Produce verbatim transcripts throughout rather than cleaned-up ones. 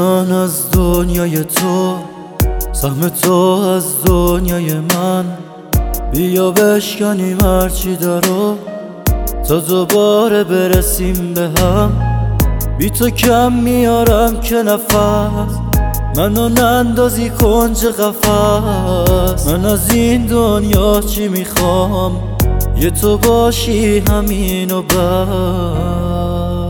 جان از دنیای تو، سهم تو از دنیای من. بیا بشکنیم هرچی دارو تا دوباره برسیم به هم. بی تو کم میارم که نفس، منو نندازی کنج قفس. من از این دنیا چی میخوام؟ یه تو باشی همین و بس.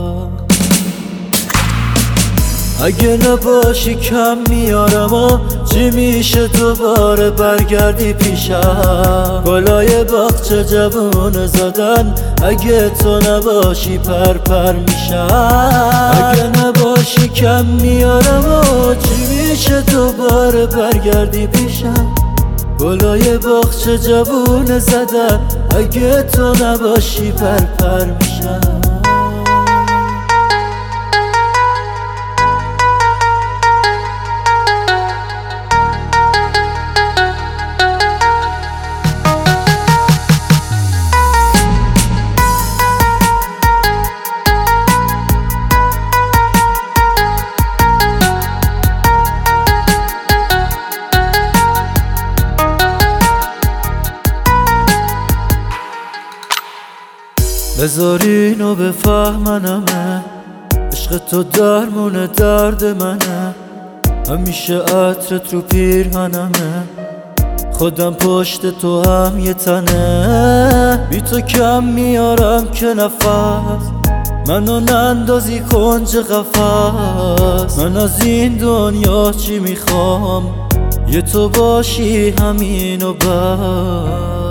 اگه نباشی کم میارم و چی میشه دوباره برگردی پیشم؟ گلای باغچه جوونه زدن، اگه تو نباشی پر پر میشم. اگه نباشی کم میارم و چی میشه دوباره برگردی پیشم؟ گلای باغچه جوونه زدن، اگه تو نباشی پر پر میشم. بذار اینو بفهمنمه، عشق تو درمون درد منه. همیشه عطرت رو پیرهنمه، خودم پشت تو هم یه تنه. بی تو کم میارم که نفس، منو نندازی کنج قفس. من از این دنیا چی میخوام؟ یه تو باشی همین و بس.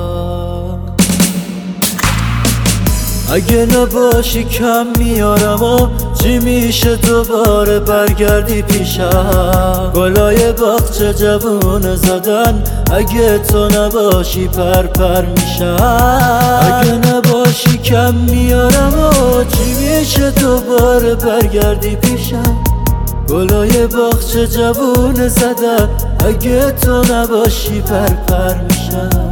اگه نباشی کم میارم و چی میشه دوباره برگردی پیشم؟ گلای باغچه جوونه زدن، اگه تو نباشی پر پر میشم. اگه نباشی کم میارم و چی میشه دوباره برگردی پیشم؟ گلای باغچه جوونه زدن، اگه تو نباشی پر پر میشم.